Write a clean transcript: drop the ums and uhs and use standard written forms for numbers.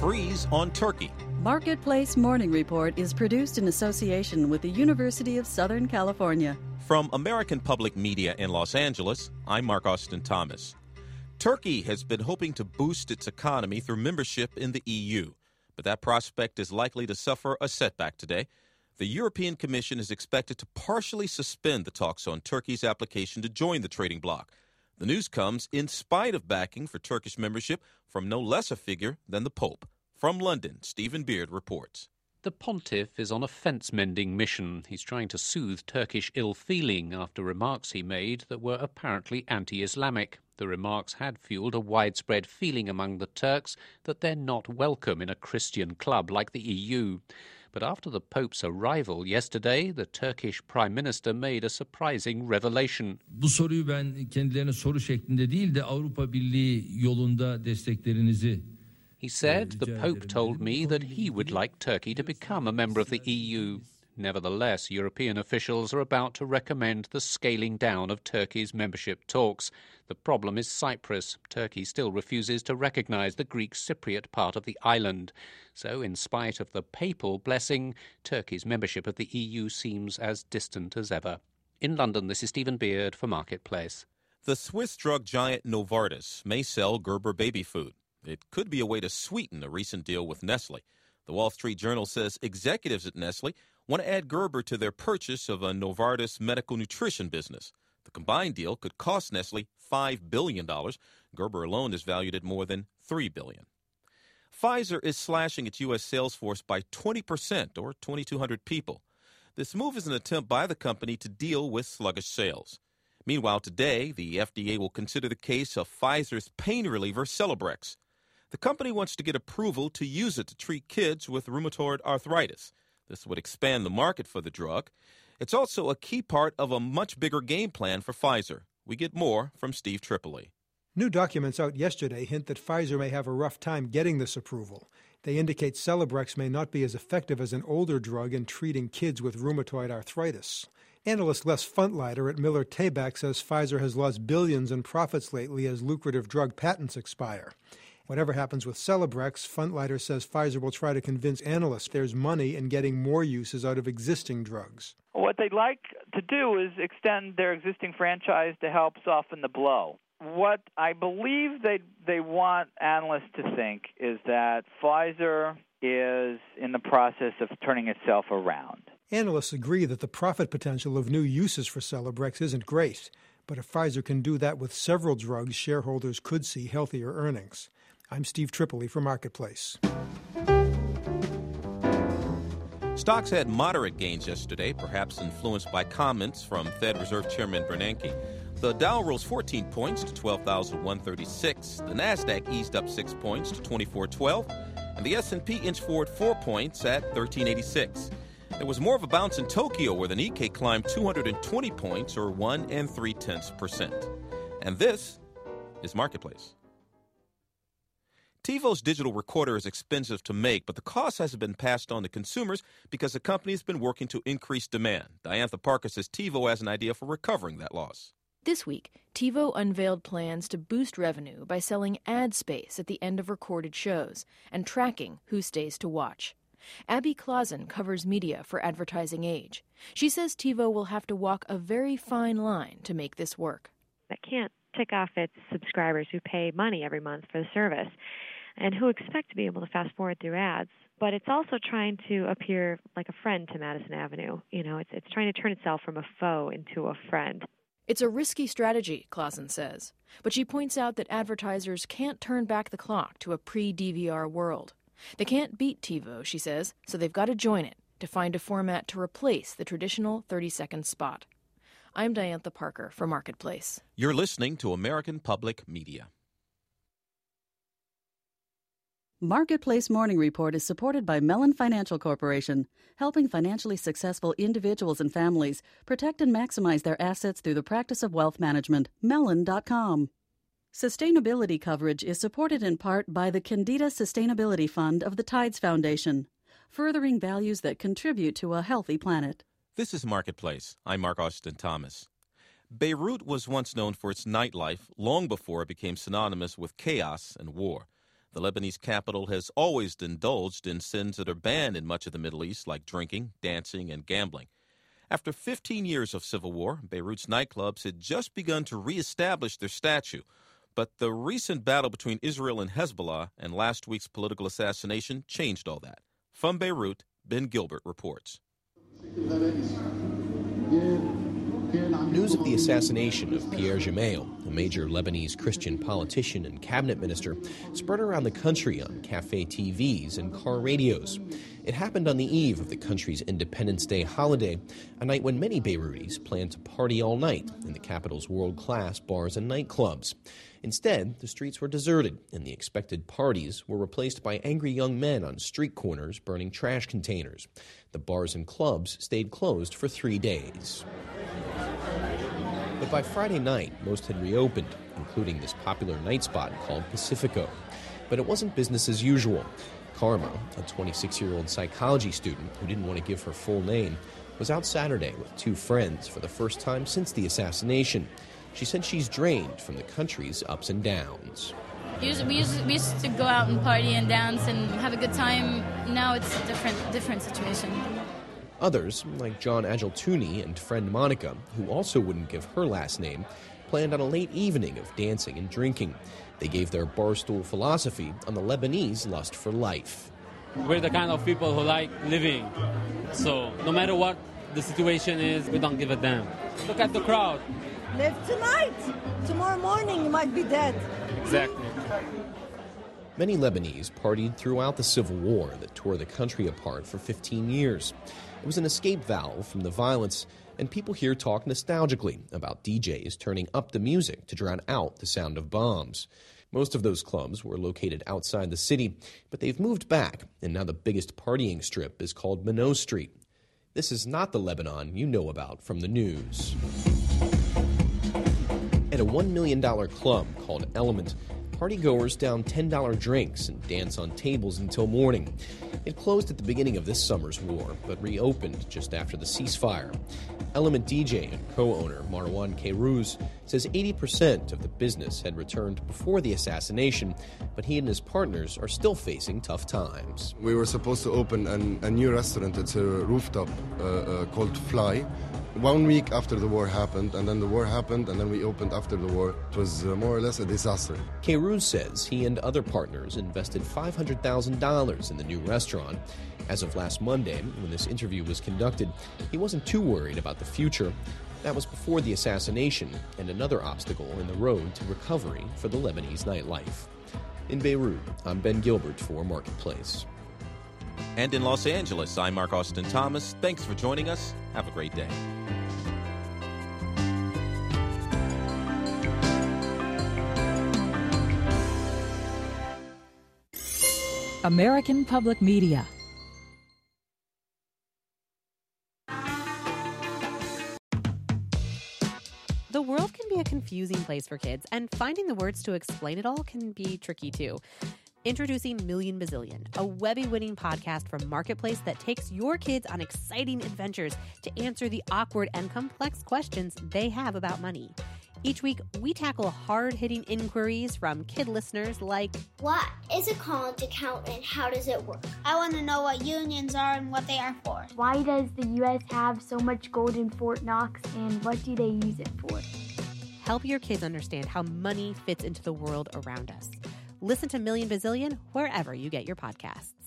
freeze on Turkey. Marketplace Morning Report is produced in association with the University of Southern California. From American Public Media in Los Angeles, I'm Mark Austin Thomas. Turkey has been hoping to boost its economy through membership in the EU, but that prospect is likely to suffer a setback today. The European Commission is expected to partially suspend the talks on Turkey's application to join the trading bloc. The news comes in spite of backing for Turkish membership from no less a figure than the Pope. From London, Stephen Beard reports. The pontiff is on a fence-mending mission. He's trying to soothe Turkish ill-feeling after remarks he made that were apparently anti-Islamic. The remarks had fueled a widespread feeling among the Turks that they're not welcome in a Christian club like the EU. But after the Pope's arrival yesterday, the Turkish Prime Minister made a surprising revelation. Bu soruyu ben kendilerine soru şeklinde değil de Avrupa Birliği yolunda desteklerinizi. He said the Pope told me that he would like Turkey to become a member of the EU. Nevertheless, European officials are about to recommend the scaling down of Turkey's membership talks. The problem is Cyprus. Turkey still refuses to recognise the Greek Cypriot part of the island. So, in spite of the papal blessing, Turkey's membership of the EU seems as distant as ever. In London, this is Stephen Beard for Marketplace. The Swiss drug giant Novartis may sell Gerber baby food. It could be a way to sweeten a recent deal with Nestle. The Wall Street Journal says executives at Nestle want to add Gerber to their purchase of a Novartis medical nutrition business. The combined deal could cost Nestle $5 billion. Gerber alone is valued at more than $3 billion. Pfizer is slashing its U.S. sales force by 20%, or 2,200 people. This move is an attempt by the company to deal with sluggish sales. Meanwhile, today, the FDA will consider the case of Pfizer's pain reliever, Celebrex. The company wants to get approval to use it to treat kids with rheumatoid arthritis. This would expand the market for the drug. It's also a key part of a much bigger game plan for Pfizer. We get more from Steve Tripoli. New documents out yesterday hint that Pfizer may have a rough time getting this approval. They indicate Celebrex may not be as effective as an older drug in treating kids with rheumatoid arthritis. Analyst Les Funtleiter at Miller Tabak says Pfizer has lost billions in profits lately as lucrative drug patents expire. Whatever happens with Celebrex, Funtleiter says Pfizer will try to convince analysts there's money in getting more uses out of existing drugs. What they'd like to do is extend their existing franchise to help soften the blow. What I believe they want analysts to think is that Pfizer is in the process of turning itself around. Analysts agree that the profit potential of new uses for Celebrex isn't great, but if Pfizer can do that with several drugs, shareholders could see healthier earnings. I'm Steve Tripoli for Marketplace. Stocks had moderate gains yesterday, perhaps influenced by comments from Fed Reserve Chairman Bernanke. The Dow rose 14 points to 12,136. The Nasdaq eased up 6 points to 2412, and the S&P inched forward 4 points at 1386. There was more of a bounce in Tokyo, where the Nikkei climbed 220 points, or 1 3/10%. And this is Marketplace. TiVo's digital recorder is expensive to make, but the cost hasn't been passed on to consumers because the company has been working to increase demand. Diantha Parker says TiVo has an idea for recovering that loss. This week, TiVo unveiled plans to boost revenue by selling ad space at the end of recorded shows and tracking who stays to watch. Abby Clausen covers media for Advertising Age. She says TiVo will have to walk a very fine line to make this work. It can't tick off its subscribers who pay money every month for the service and who expect to be able to fast forward through ads. But it's also trying to appear like a friend to Madison Avenue. You know, it's trying to turn itself from a foe into a friend. It's a risky strategy, Clausen says, but she points out that advertisers can't turn back the clock to a pre-DVR world. They can't beat TiVo, she says, so they've got to join it to find a format to replace the traditional 30-second spot. I'm Diantha Parker for Marketplace. You're listening to American Public Media. Marketplace Morning Report is supported by Mellon Financial Corporation, helping financially successful individuals and families protect and maximize their assets through the practice of wealth management. Mellon.com. Sustainability coverage is supported in part by the Candida Sustainability Fund of the Tides Foundation, furthering values that contribute to a healthy planet. This is Marketplace. I'm Mark Austin Thomas. Beirut was once known for its nightlife long before it became synonymous with chaos and war. The Lebanese capital has always indulged in sins that are banned in much of the Middle East, like drinking, dancing, and gambling. After 15 years of civil war, Beirut's nightclubs had just begun to reestablish their statue. But the recent battle between Israel and Hezbollah and last week's political assassination changed all that. From Beirut, Ben Gilbert reports. News of the assassination of Pierre Gemayel, a major Lebanese Christian politician and cabinet minister, spread around the country on cafe TVs and car radios. It happened on the eve of the country's Independence Day holiday, a night when many Beirutis planned to party all night in the capital's world-class bars and nightclubs. Instead, the streets were deserted, and the expected parties were replaced by angry young men on street corners burning trash containers. The bars and clubs stayed closed for 3 days. But by Friday night, most had reopened, including this popular night spot called Pacifico. But it wasn't business as usual. Karma, a 26-year-old psychology student who didn't want to give her full name, was out Saturday with 2 friends for the first time since the assassination. She said she's drained from the country's ups and downs. We used to go out and party and dance and have a good time. Now it's a different situation. Others, like John Ageltuni and friend Monica, who also wouldn't give her last name, planned on a late evening of dancing and drinking. They gave their barstool philosophy on the Lebanese lust for life. We're the kind of people who like living. So no matter what the situation is, we don't give a damn. Look at the crowd. Live tonight. Tomorrow morning you might be dead. Exactly. Many Lebanese partied throughout the civil war that tore the country apart for 15 years. It was an escape valve from the violence, and people here talk nostalgically about DJs turning up the music to drown out the sound of bombs. Most of those clubs were located outside the city, but they've moved back, and now the biggest partying strip is called Minot Street. This is not the Lebanon you know about from the news. At a $1 million club called Element, partygoers down $10 drinks and dance on tables until morning. It closed at the beginning of this summer's war, but reopened just after the ceasefire. Element DJ and co-owner Marwan Kairouz says 80% of the business had returned before the assassination, but he and his partners are still facing tough times. We were supposed to open a new restaurant. It's a rooftop called Fly. 1 week after the war happened, and then the war happened, and then we opened after the war. It was more or less a disaster. Kairouz says he and other partners invested $500,000 in the new restaurant. As of last Monday, when this interview was conducted, he wasn't too worried about the future. That was before the assassination and another obstacle in the road to recovery for the Lebanese nightlife. In Beirut, I'm Ben Gilbert for Marketplace. And in Los Angeles, I'm Mark Austin Thomas. Thanks for joining us. Have a great day. American Public Media. The world can be a confusing place for kids, and finding the words to explain it all can be tricky too. Introducing Million Bazillion, a Webby-winning podcast from Marketplace that takes your kids on exciting adventures to answer the awkward and complex questions they have about money. Each week, we tackle hard-hitting inquiries from kid listeners like, what is a college account and how does it work? I want to know what unions are and what they are for. Why does the U.S. have so much gold in Fort Knox and what do they use it for? Help your kids understand how money fits into the world around us. Listen to Million Bazillion wherever you get your podcasts.